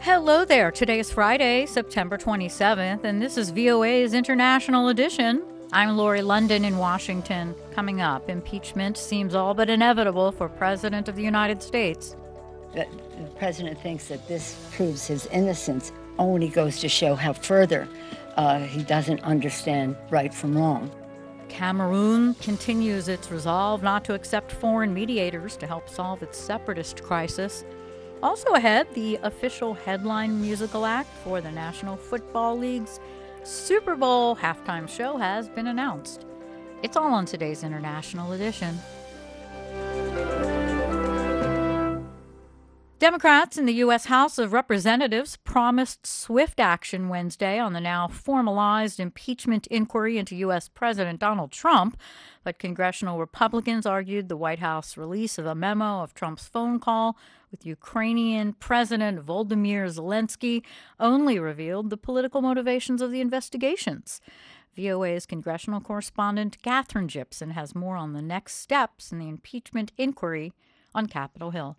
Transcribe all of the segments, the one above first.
Hello there. Today is Friday, September 27th, and this is VOA's International Edition. I'm Lori London in Washington. Coming up, impeachment seems all but inevitable for President of the United States. The president thinks that this proves his innocence only goes to show how further he doesn't understand right from wrong. Cameroon continues its resolve not to accept foreign mediators to help solve its separatist crisis. Also ahead, the official headline musical act for the National Football League's Super Bowl halftime show has been announced. It's all on today's International Edition. Democrats in the U.S. House of Representatives promised swift action Wednesday on the now formalized impeachment inquiry into U.S. President Donald Trump, but congressional Republicans argued the White House release of a memo of Trump's phone call with Ukrainian President Volodymyr Zelensky only revealed the political motivations of the investigations. VOA's congressional correspondent Katherine Gypson has more on the next steps in the impeachment inquiry on Capitol Hill.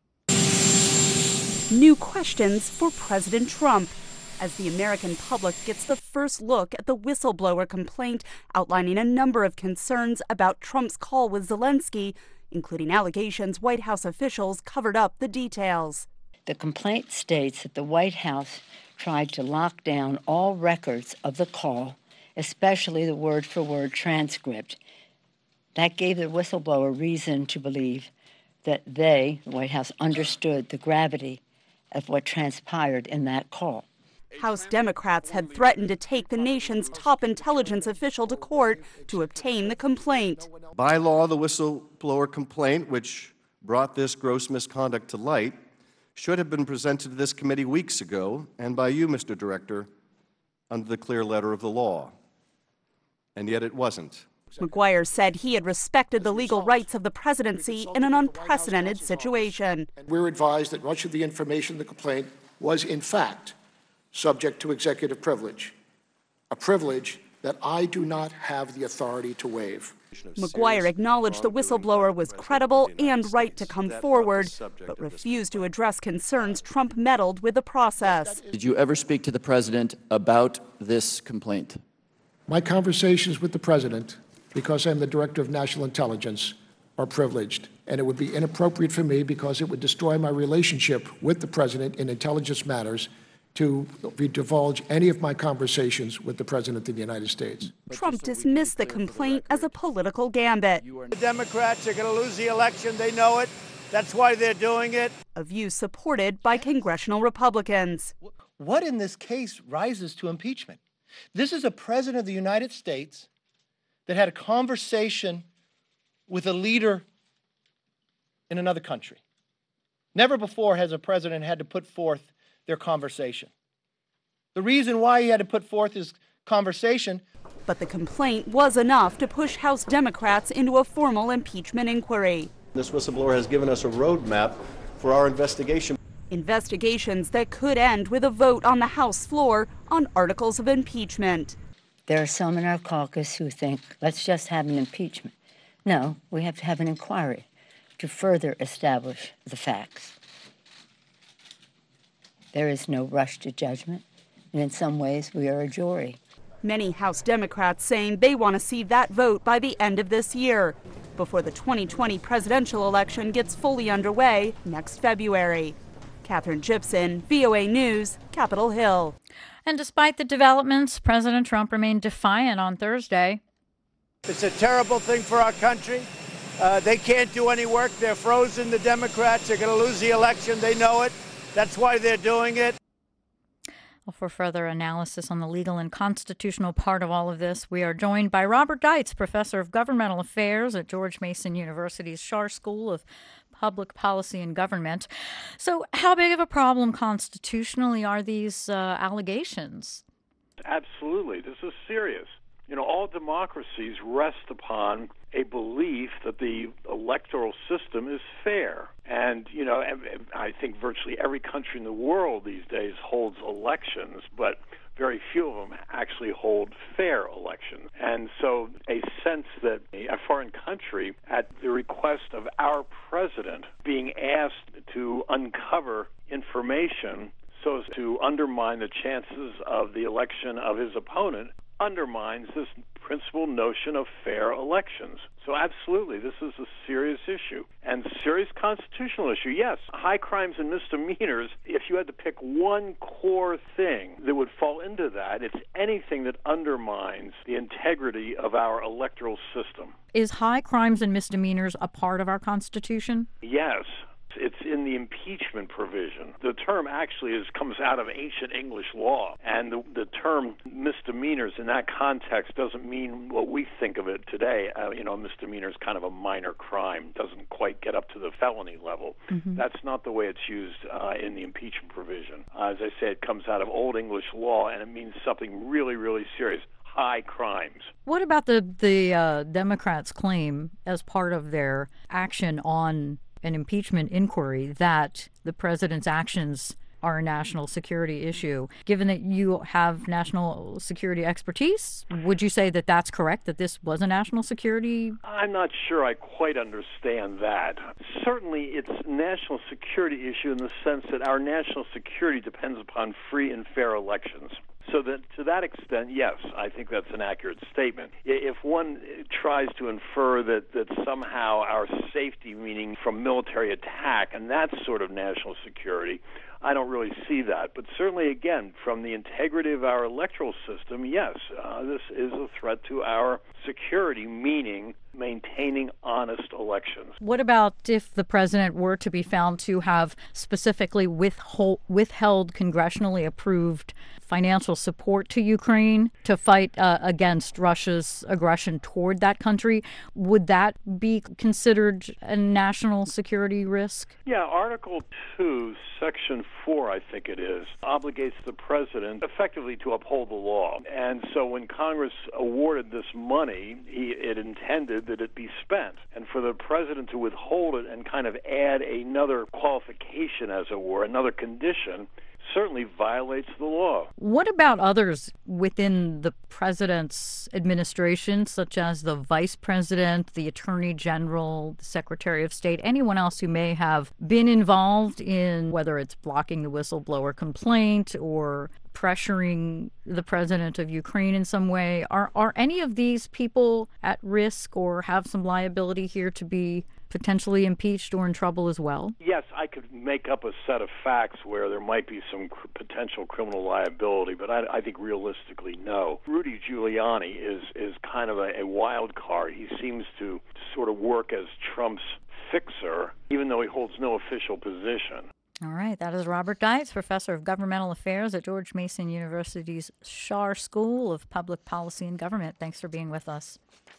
New questions for President Trump as the American public gets the first look at the whistleblower complaint outlining a number of concerns about Trump's call with Zelensky, including allegations White House officials covered up the details. The complaint states that the White House tried to lock down all records of the call, especially the word-for-word transcript. That gave the whistleblower reason to believe that the White House, understood the gravity of what transpired in that call. House Democrats had threatened to take the nation's top intelligence official to court to obtain the complaint. By law, the whistleblower complaint, which brought this gross misconduct to light, should have been presented to this committee weeks ago, and by you, Mr. Director, under the clear letter of the law. And yet it wasn't. McGuire said he had respected the legal rights of the presidency in an unprecedented situation. We're advised that much of the information in the complaint was, in fact, subject to executive privilege, a privilege that I do not have the authority to waive. McGuire acknowledged the whistleblower was credible and right to come forward, but refused to address concerns Trump meddled with the process. Did you ever speak to the president about this complaint? My conversations with the president, because I'm the director of national intelligence, are privileged, and it would be inappropriate for me, because it would destroy my relationship with the president in intelligence matters, to divulge any of my conversations with the President of the United States. Trump dismissed the complaint as a political gambit. The Democrats are going to lose the election. They know it. That's why they're doing it. A view supported by congressional Republicans. What in this case rises to impeachment? This is a president of the United States that had a conversation with a leader in another country. Never before has a president had to put forth their conversation. The reason why he had to put forth his conversation. But the complaint was enough to push House Democrats into a formal impeachment inquiry. This whistleblower has given us a roadmap for our investigation. Investigations that could end with a vote on the House floor on articles of impeachment. There are some in our caucus who think, let's just have an impeachment. No, we have to have an inquiry to further establish the facts. There is no rush to judgment, and in some ways we are a jury. Many House Democrats saying they want to see that vote by the end of this year, before the 2020 presidential election gets fully underway next February. Katherine Gypson, VOA News, Capitol Hill. And despite the developments, President Trump remained defiant on Thursday. It's a terrible thing for our country. They can't do any work. They're frozen. The Democrats are going to lose the election. They know it. That's why they're doing it. Well, for further analysis on the legal and constitutional part of all of this, we are joined by Robert Deitz, professor of governmental affairs at George Mason University's Schar School of Public Policy and Government. So how big of a problem constitutionally are these allegations? Absolutely. This is serious. You know, all democracies rest upon a belief that the electoral system is fair. And, you know, I think virtually every country in the world these days holds elections, but very few of them actually hold fair elections. And so a sense that a foreign country, at the request of our president, being asked to uncover information so as to undermine the chances of the election of his opponent, undermines this principal notion of fair elections. So absolutely, this is a serious issue and serious constitutional issue. Yes, high crimes and misdemeanors, if you had to pick one core thing that would fall into that, it's anything that undermines the integrity of our electoral system. Is high crimes and misdemeanors a part of our Constitution? Yes. It's in the impeachment provision. The term actually comes out of ancient English law, and the term misdemeanors in that context doesn't mean what we think of it today. Misdemeanor is kind of a minor crime, doesn't quite get up to the felony level. Mm-hmm. That's not the way it's used in the impeachment provision. As I said, it comes out of Old English law, and it means something really, really serious. High crimes. What about the Democrats' claim as part of their action on an impeachment inquiry that the president's actions are a national security issue? Given that you have national security expertise, would you say that that's correct, that this was a national security? I'm not sure I quite understand that. Certainly it's a national security issue in the sense that our national security depends upon free and fair elections. So that to that extent, yes, I think that's an accurate statement. If one tries to infer that somehow our safety, meaning from military attack, and that sort of national security, I don't really see that. But certainly, again, from the integrity of our electoral system, yes, this is a threat to our security, meaning maintaining honest elections. What about if the president were to be found to have specifically withheld congressionally approved financial support to Ukraine to fight against Russia's aggression toward that country? Would that be considered a national security risk? Yeah, Article 2, Section 4, I think it is, obligates the president effectively to uphold the law. And so when Congress awarded this money, it intended that it be spent. And for the president to withhold it and kind of add another qualification, as it were, another condition, certainly violates the law. What about others within the president's administration, such as the vice president, the attorney general, the secretary of state, anyone else who may have been involved in whether it's blocking the whistleblower complaint or pressuring the president of Ukraine in some way? Are any of these people at risk or have some liability here to be potentially impeached or in trouble as well? Yes, I could make up a set of facts where there might be some potential criminal liability, but I think realistically, no. Rudy Giuliani is kind of a wild card. He seems to sort of work as Trump's fixer, even though he holds no official position. All right, that is Robert Deitz, professor of governmental affairs at George Mason University's Schar School of Public Policy and Government. Thanks for being with us.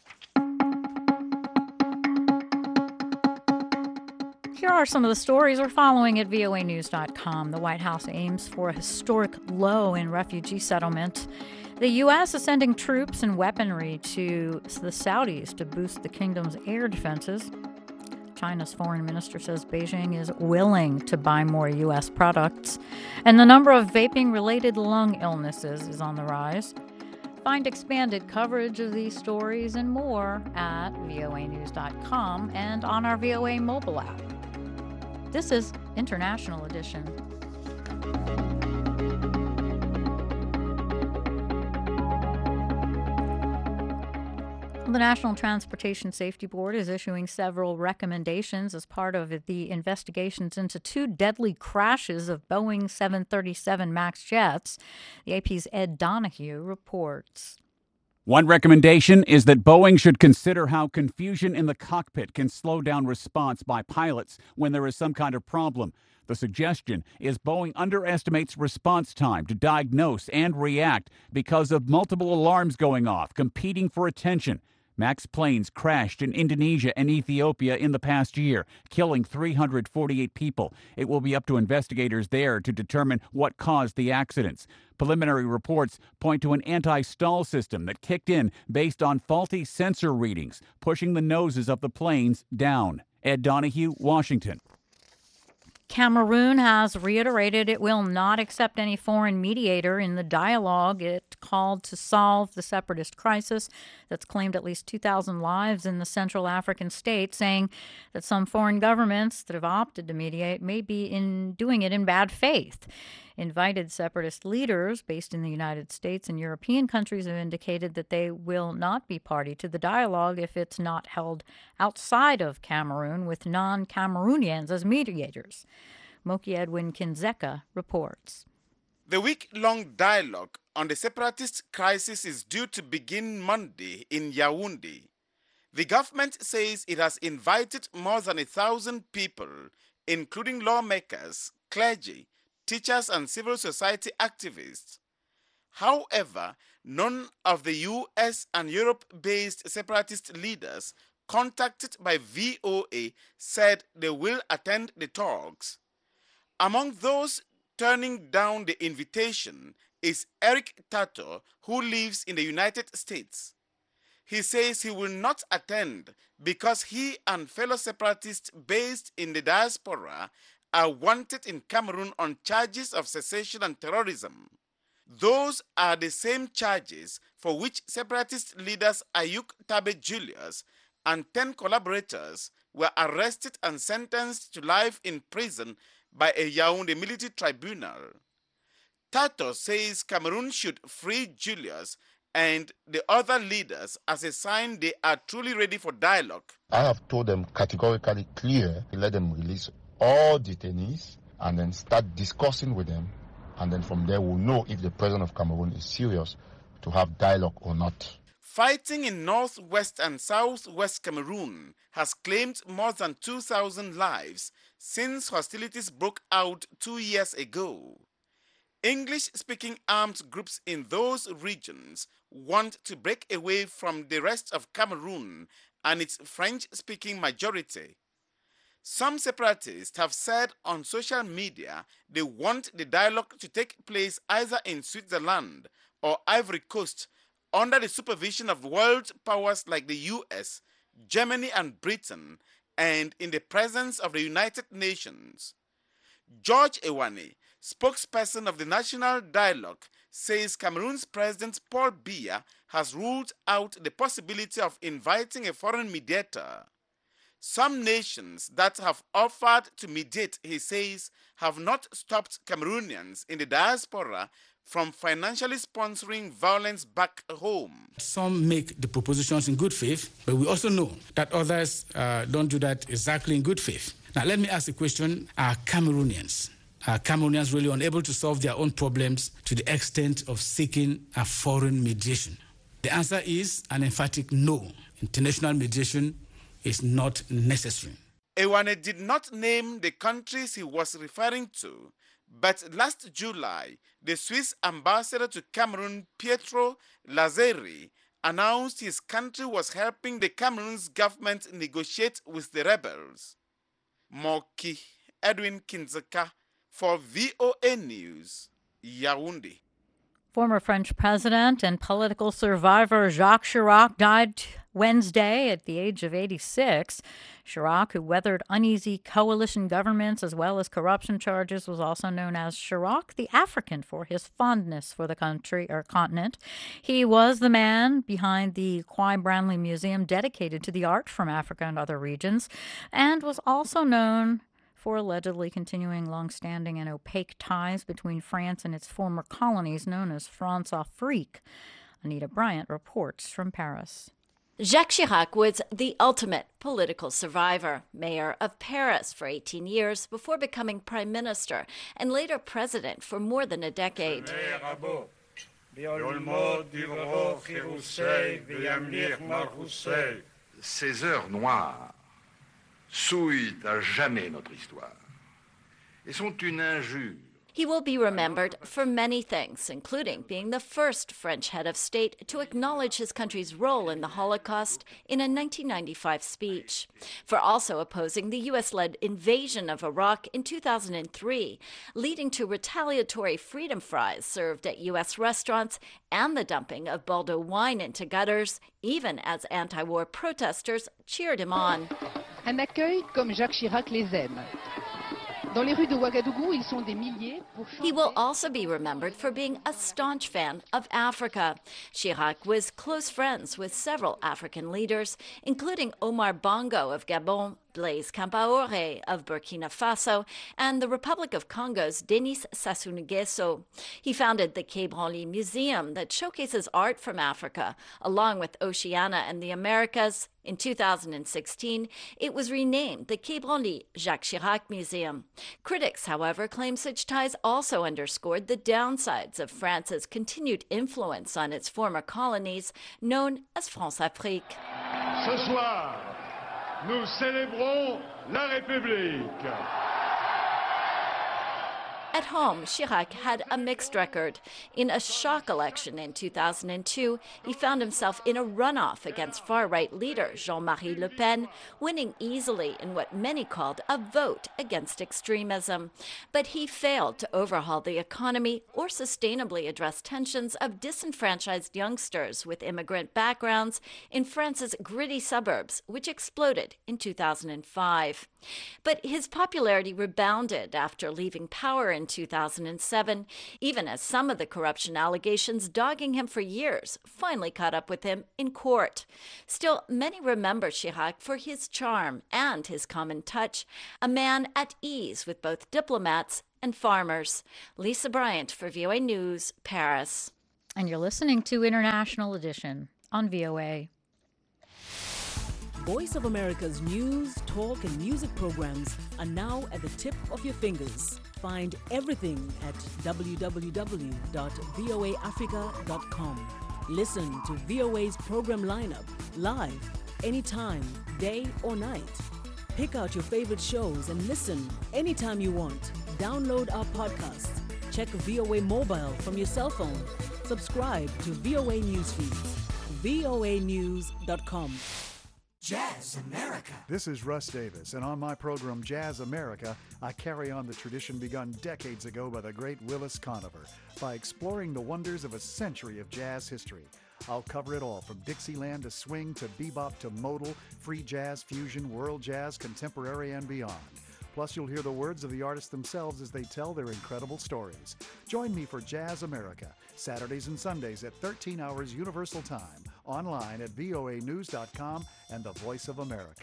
Here are some of the stories we're following at voanews.com. The White House aims for a historic low in refugee settlement. The U.S. is sending troops and weaponry to the Saudis to boost the kingdom's air defenses. China's foreign minister says Beijing is willing to buy more U.S. products. And the number of vaping-related lung illnesses is on the rise. Find expanded coverage of these stories and more at voanews.com and on our VOA mobile app. This is International Edition. The National Transportation Safety Board is issuing several recommendations as part of the investigations into two deadly crashes of Boeing 737 MAX jets. The AP's Ed Donahue reports. One recommendation is that Boeing should consider how confusion in the cockpit can slow down response by pilots when there is some kind of problem. The suggestion is Boeing underestimates response time to diagnose and react because of multiple alarms going off, competing for attention. MAX planes crashed in Indonesia and Ethiopia in the past year, killing 348 people. It will be up to investigators there to determine what caused the accidents. Preliminary reports point to an anti-stall system that kicked in based on faulty sensor readings, pushing the noses of the planes down. Ed Donahue, Washington. Cameroon has reiterated it will not accept any foreign mediator in the dialogue it called to solve the separatist crisis that's claimed at least 2,000 lives in the Central African state, saying that some foreign governments that have opted to mediate may be doing it in bad faith. Invited separatist leaders based in the United States and European countries have indicated that they will not be party to the dialogue if it's not held outside of Cameroon with non-Cameroonians as mediators. Moki Edwin Kinzeka reports. The week-long dialogue on the separatist crisis is due to begin Monday in Yaoundé. The government says it has invited more than 1,000 people, including lawmakers, clergy, teachers, and civil society activists. However, none of the US and Europe-based separatist leaders contacted by VOA said they will attend the talks. Among those turning down the invitation is Eric Tato, who lives in the United States. He says he will not attend because he and fellow separatists based in the diaspora are wanted in Cameroon on charges of secession and terrorism. Those are the same charges for which separatist leaders Ayuk Tabe Julius and 10 collaborators were arrested and sentenced to life in prison by a Yaoundé military tribunal. Tato says Cameroon should free Julius and the other leaders as a sign they are truly ready for dialogue. I have told them categorically clear to let them release all detainees and then start discussing with them, and then from there we'll know if the president of Cameroon is serious to have dialogue or not. Fighting in northwest and southwest Cameroon has claimed more than 2,000 lives since hostilities broke out 2 years ago. English-speaking armed groups in those regions want to break away from the rest of Cameroon and its French-speaking majority. Some separatists have said on social media they want the dialogue to take place either in Switzerland or Ivory Coast under the supervision of world powers like the US, Germany, and Britain, and in the presence of the United Nations. George Ewane, spokesperson of the National Dialogue, says Cameroon's President Paul Biya has ruled out the possibility of inviting a foreign mediator. Some nations that have offered to mediate, he says, have not stopped Cameroonians in the diaspora from financially sponsoring violence back home. Some make the propositions in good faith, but we also know that others don't do that exactly in good faith. Now, let me ask the question, are Cameroonians really unable to solve their own problems to the extent of seeking a foreign mediation? The answer is an emphatic no. International mediation is not necessary. Ewane did not name the countries he was referring to, but last July, the Swiss ambassador to Cameroon, Pietro Lazzeri, announced his country was helping the Cameroon's government negotiate with the rebels. Moki Edwin Kinzeka for VOA News, Yaoundé. Former French president and political survivor Jacques Chirac died Wednesday at the age of 86. Chirac, who weathered uneasy coalition governments as well as corruption charges, was also known as Chirac the African for his fondness for the country or continent. He was the man behind the Kwai Branly Museum dedicated to the art from Africa and other regions, and was also known for allegedly continuing long-standing and opaque ties between France and its former colonies known as France-Afrique. Anita Bryant reports from Paris. Jacques Chirac was the ultimate political survivor, mayor of Paris for 18 years before becoming prime minister and later president for more than a decade. Ces heures noires souillent à jamais notre histoire et sont une injure. He will be remembered for many things, including being the first French head of state to acknowledge his country's role in the Holocaust in a 1995 speech, for also opposing the U.S.-led invasion of Iraq in 2003, leading to retaliatory freedom fries served at U.S. restaurants and the dumping of Bordeaux wine into gutters, even as anti-war protesters cheered him on. Un accueil comme Jacques Chirac les aime. Dans les rues de Ouagadougou, ils sont des milliers pour chanter. He will also be remembered for being a staunch fan of Africa. Chirac was close friends with several African leaders, including Omar Bongo of Gabon Blaise Compaoré of Burkina Faso, and the Republic of Congo's Denis Sassou Nguesso. He founded the Quai Branly Museum that showcases art from Africa, along with Oceania and the Americas. In 2016, it was renamed the Quai Branly Jacques Chirac Museum. Critics, however, claim such ties also underscored the downsides of France's continued influence on its former colonies, known as France-Afrique. Ce soir, nous célébrons la République. At home, Chirac had a mixed record. In a shock election in 2002, he found himself in a runoff against far-right leader Jean-Marie Le Pen, winning easily in what many called a vote against extremism. But he failed to overhaul the economy or sustainably address tensions of disenfranchised youngsters with immigrant backgrounds in France's gritty suburbs, which exploded in 2005. But his popularity rebounded after leaving power in 2007, even as some of the corruption allegations dogging him for years finally caught up with him in court. Still, many remember Chirac for his charm and his common touch, a man at ease with both diplomats and farmers. Lisa Bryant for VOA News, Paris. And you're listening to International Edition on VOA. Voice of America's news, talk, and music programs are now at the tip of your fingers. Find everything at www.voaafrica.com. Listen to VOA's program lineup live, anytime, day or night. Pick out your favorite shows and listen anytime you want. Download our podcasts. Check VOA Mobile from your cell phone. Subscribe to VOA Newsfeeds. voanews.com. Jazz America. This is Russ Davis, and on my program Jazz America, I carry on the tradition begun decades ago by the great Willis Conover by exploring the wonders of a century of jazz history. I'll cover it all, from Dixieland to swing to bebop to modal, free jazz, fusion, world jazz, contemporary, and beyond. Plus, you'll hear the words of the artists themselves as they tell their incredible stories. Join me for Jazz America, Saturdays and Sundays at 13 hours Universal Time, online at voanews.com and the Voice of America.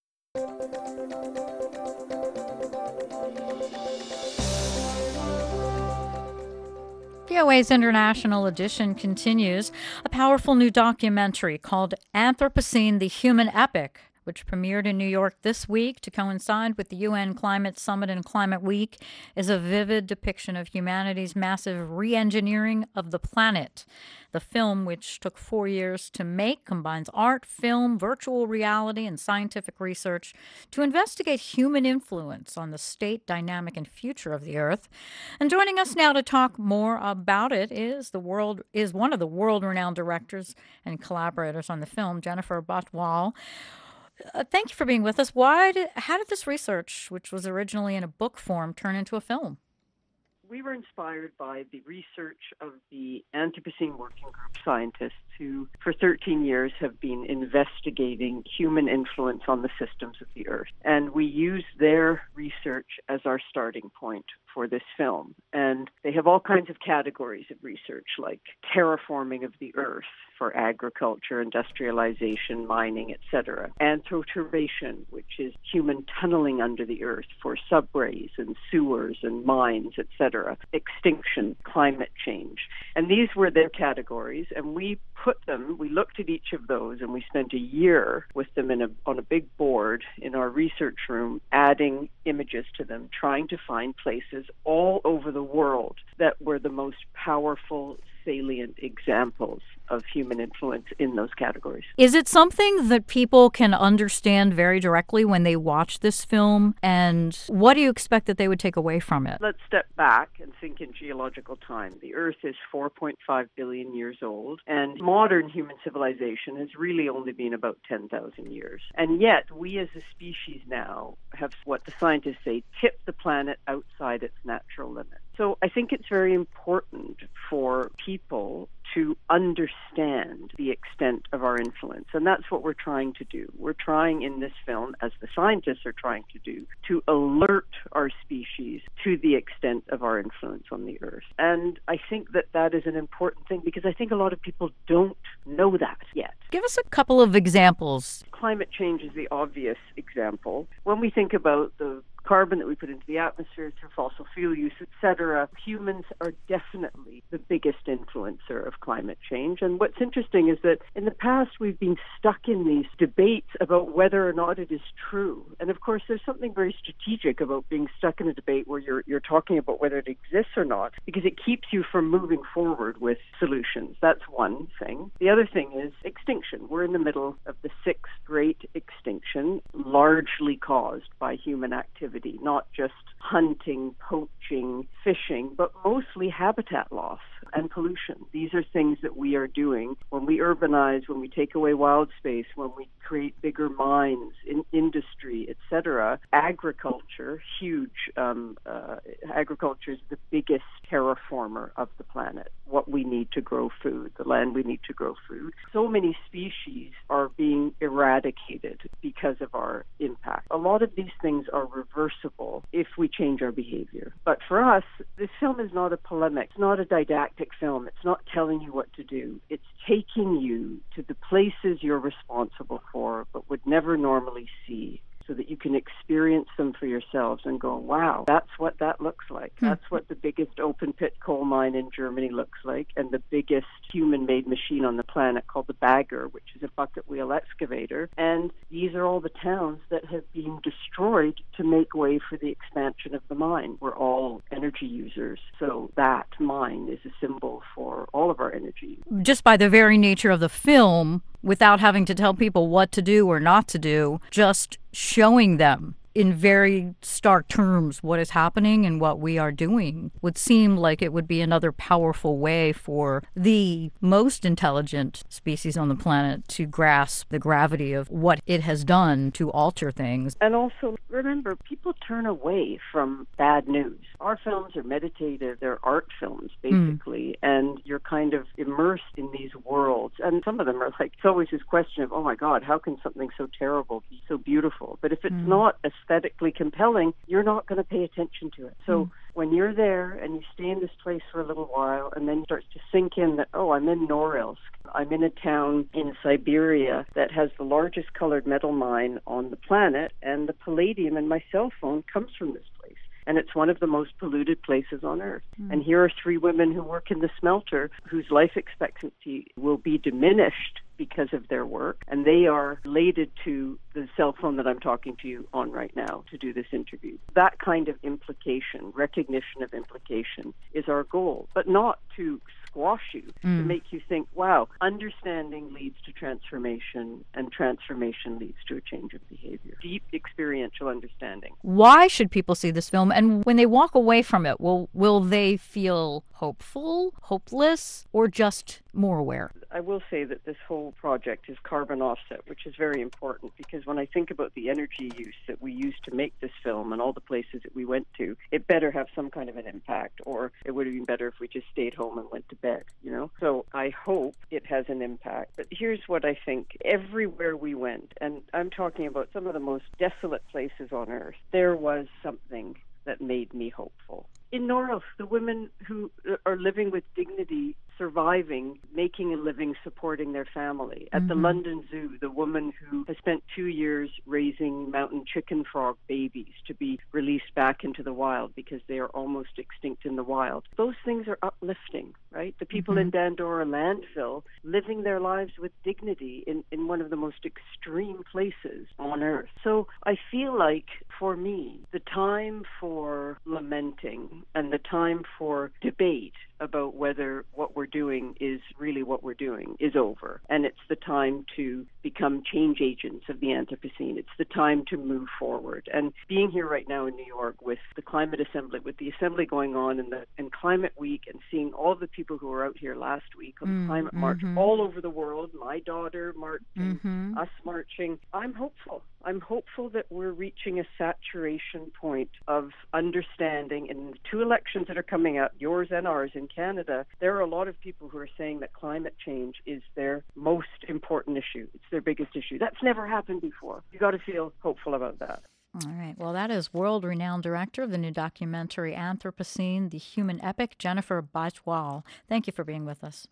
VOA's International Edition continues. A powerful new documentary called Anthropocene, the Human Epic, which premiered in New York this week to coincide with the UN Climate Summit and Climate Week, is a vivid depiction of humanity's massive re-engineering of the planet. The film, which took 4 years to make, combines art, film, virtual reality, and scientific research to investigate human influence on the state, dynamic, and future of the Earth. And joining us now to talk more about it is one of the world-renowned directors and collaborators on the film, Jennifer Botwal. Thank you for being with us. How did this research, which was originally in a book form, turn into a film? We were inspired by the research of the Anthropocene Working Group scientists who, for 13 years, have been investigating human influence on the systems of the Earth. And we used their research as our starting point for this film. And they have all kinds of categories of research, like terraforming of the Earth for agriculture, industrialization, mining, etc. Anthroturbation, which is human tunneling under the Earth for subways and sewers and mines, etc. Extinction, climate change. And these were their categories, and we looked at each of those, and we spent a year with them on a big board in our research room, adding images to them, trying to find places all over the world that were the most powerful, salient examples of human influence in those categories. Is it something that people can understand very directly when they watch this film? And what do you expect that they would take away from it? Let's step back and think in geological time. The Earth is 4.5 billion years old, and modern human civilization has really only been about 10,000 years. And yet, we as a species now have what the scientists say, tipped the planet outside its natural limits. So I think it's very important for people to understand the extent of our influence. And that's what we're trying to do. We're trying in this film, as the scientists are trying to do, to alert our species to the extent of our influence on the Earth. And I think that that is an important thing because I think a lot of people don't know that yet. Give us a couple of examples. Climate change is the obvious example example, when we think about the carbon that we put into the atmosphere through fossil fuel use, etc., humans are definitely the biggest influencer of climate change. And what's interesting is that in the past we've been stuck in these debates about whether or not it is true. And of course, there's something very strategic about being stuck in a debate where you're talking about whether it exists or not, because it keeps you from moving forward with solutions. That's one thing. The other thing is extinction. We're in the middle of the sixth great extinction, largely caused by human activity. Not just hunting, poaching, fishing, but mostly habitat loss and pollution. These are things that we are doing when we urbanize, when we take away wild space, when we create bigger mines, in industry, etc. Agriculture, huge. Agriculture is the biggest terraformer of the planet. What we need to grow food, the land we need to grow food. So many species are being eradicated because of our impact. A lot of these things are reversible if we change our behavior. But for us, this film is not a polemic. It's not a didactic film. It's not telling you what to do. It's taking you to the places you're responsible for but would never normally see, so that you can experience them for yourselves and go, wow, that's what that looks like. That's what the biggest open pit coal mine in Germany looks like, and the biggest human-made machine on the planet called the Bagger, which is a bucket wheel excavator. And these are all the towns that have been destroyed to make way for the expansion of the mine. We're all energy users, so that mine is a symbol for all of our energy. Just by the very nature of the film, without having to tell people what to do or not to do, just showing them in very stark terms what is happening and what we are doing would seem like it would be another powerful way for the most intelligent species on the planet to grasp the gravity of what it has done to alter things. And also, remember, people turn away from bad news. Our films are meditative, they're art films, basically, and you're kind of immersed in these worlds. And some of them are like, it's always this question of, oh my God, how can something so terrible be so beautiful? But if it's not aesthetically compelling, you're not going to pay attention to it. So when you're there and you stay in this place for a little while, and then it starts to sink in that, oh, I'm in Norilsk. I'm in a town in Siberia that has the largest colored metal mine on the planet, and the palladium in my cell phone comes from this place. And it's one of the most polluted places on Earth. And here are three women who work in the smelter whose life expectancy will be diminished because of their work, and they are related to the cell phone that I'm talking to you on right now to do this interview. That kind of implication, recognition of implication, is our goal, but not to squash you, to make you think, wow, understanding leads to transformation, and transformation leads to a change of behavior. Deep experiential understanding. Why should people see this film? And when they walk away from it, will they feel hopeful, hopeless, or just more aware? I will say that this whole project is carbon offset, which is very important, because when I think about the energy use that we used to make this film and all the places that we went to, it better have some kind of an impact, or it would have been better if we just stayed home and went to bed, you know? So I hope it has an impact. But here's what I think. Everywhere we went, and I'm talking about some of the most desolate places on Earth, there was something that made me hopeful. In Norilsk, the women who are living with dignity, surviving, making a living, supporting their family. At the London Zoo, the woman who has spent 2 years raising mountain chicken frog babies to be released back into the wild because they are almost extinct in the wild. Those things are uplifting, right? The people in Dandora landfill living their lives with dignity in one of the most extreme places on Earth. So I feel like, for me, the time for lamenting and the time for debate about whether what we're doing is really what we're doing is over. And it's the time to become change agents of the Anthropocene. It's the time to move forward. And being here right now in New York with the Climate Assembly, with the Assembly going on and Climate Week, and seeing all the people who were out here last week on the Climate March all over the world, my daughter marching, us marching, I'm hopeful. I'm hopeful that we're reaching a saturation point of understanding. In the two elections that are coming up, yours and ours in Canada, there are a lot of people who are saying that climate change is their most important issue. It's their biggest issue. That's never happened before. You got to feel hopeful about that. All right. Well, that is world-renowned director of the new documentary Anthropocene, The Human Epic, Jennifer Bajwal. Thank you for being with us.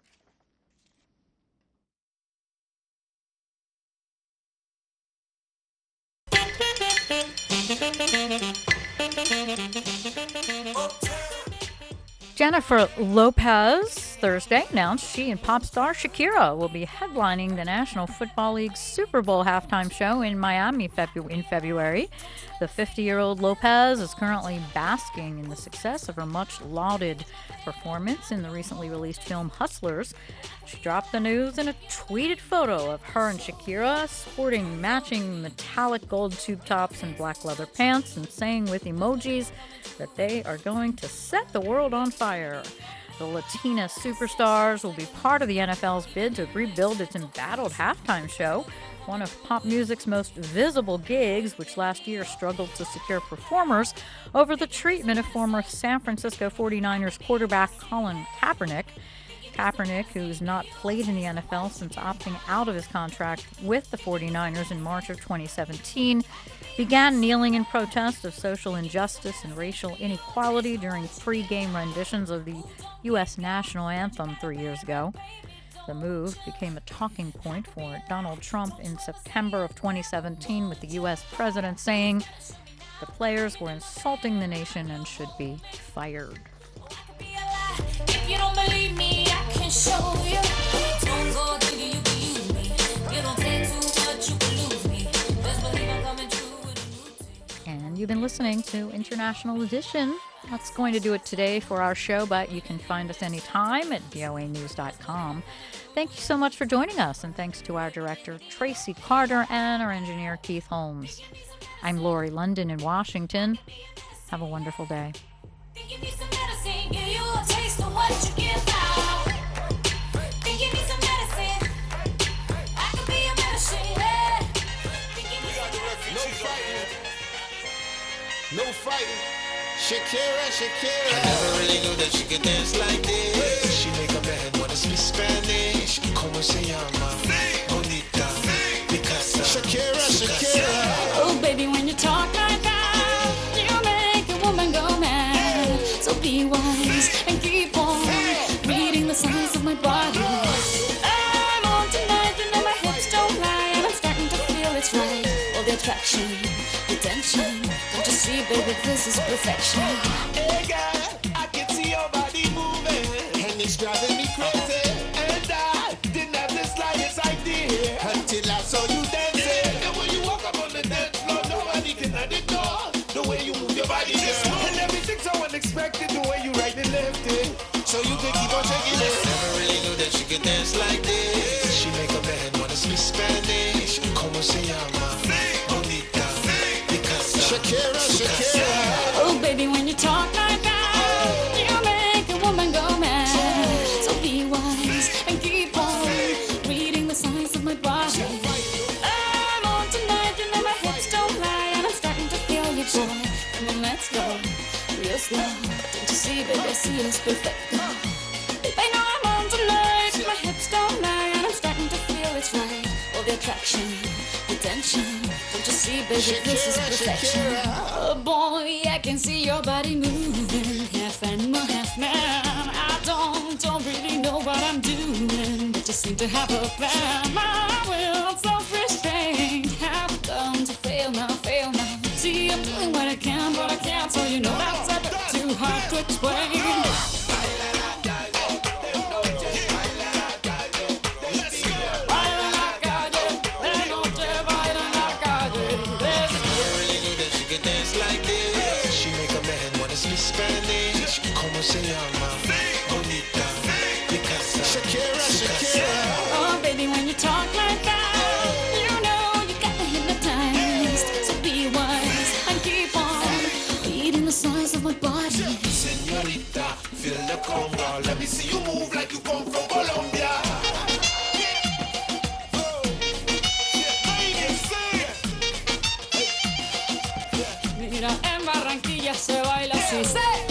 Jennifer Lopez Thursday announced she and pop star Shakira will be headlining the National Football League Super Bowl halftime show in Miami in February. The 50-year-old Lopez is currently basking in the success of her much-lauded performance in the recently released film Hustlers. She dropped the news in a tweeted photo of her and Shakira sporting matching metallic gold tube tops and black leather pants and saying with emojis that they are going to set the world on fire. The Latina superstars will be part of the NFL's bid to rebuild its embattled halftime show, one of pop music's most visible gigs, which last year struggled to secure performers over the treatment of former San Francisco 49ers quarterback Colin Kaepernick. Kaepernick, who's not played in the NFL since opting out of his contract with the 49ers in March of 2017, began kneeling in protest of social injustice and racial inequality during pre-game renditions of the U.S. national anthem 3 years ago. The move became a talking point for Donald Trump in September of 2017, with the U.S. president saying the players were insulting the nation and should be fired. If you don't believe me, I can show you. Don't go thinking you can use me. You don't take too much, you can lose me. Just believe I'm coming through with a new team. And you've been listening to International Edition. That's going to do it today for our show, but you can find us anytime at voanews.com. Thank you so much for joining us, and thanks to our director, Tracy Carter, and our engineer, Keith Holmes. I'm Lori London in Washington. Have a wonderful day. Give me some medicine, give you a taste of what you give out. Give me some medicine, I could be a medicine. No fighting, no fighting. Shakira. I never really knew that she could dance like this. She make a man wanna speak Spanish. Como se llama? Bonita. Picasa. Shakira. Oh, baby, when you talk like that, you make a woman go mad. So be wise and keep on reading the signs of my body. I'm on tonight, you know my hips don't lie, and I'm starting to feel it's right. All the attraction, the tension. Don't you see, baby, this is perfection. Hey girl, I can see your body moving, and it's driving me crazy. And I didn't have the slightest idea until I saw you dancing. And when you walk up on the dance floor, nobody can ignore the way you move your body, girl. And everything's so unexpected, the way you right and left it. So you can keep on shaking it. Never really knew that she could dance like this. She make a man wanna speak Spanish. Como se llama? Bonita. Picasa. Shakira. Oh, baby, when you talk like that, you make a woman go mad. So be wise and keep on reading the signs of my body. I'm on tonight, you know my hips don't lie, and I'm starting to feel you, boy. Come on, let's go real slow. Don't you see, baby, I see it's perfect. I know I'm on tonight, my hips don't lie, and I'm starting to feel it's right. All the attraction, the tension. Don't you see, baby, this is perfection. Oh boy, I can see your body moving, half animal, half man. I don't really know what I'm doing, but just seem to have a plan. My will, self-restraint, have come to fail now. See, I'm doing what I can, but I can't, so you know that's a bit too hard to explain. Spanish, como se llama? Bonita, Picasa. Shakira. Oh, baby, when you talk like that, you know you got me hypnotized. So be wise and keep on reading the signs of my body. Señorita, feel the conga. Let me see you move like you come from Colombia. Mira, en Barranquilla se baila así.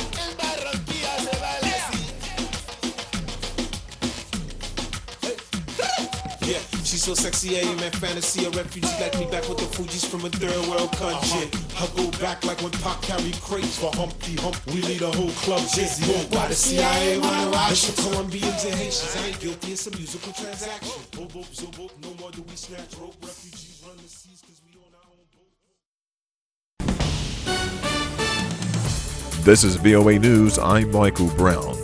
Yeah, she's so sexy, I am in fantasy. A refugee like me back with the Fugees from a third world country. I go back like when Pac carried crates for Humpty Hump. We lead a whole club dizzy. Why the CIA wanna watch the Colombians and Haitians? I ain't guilty, it's a musical transaction. Bobo, no more do we snatch rope. Refugees run the seas 'cause we This is VOA News. I'm Michael Brown.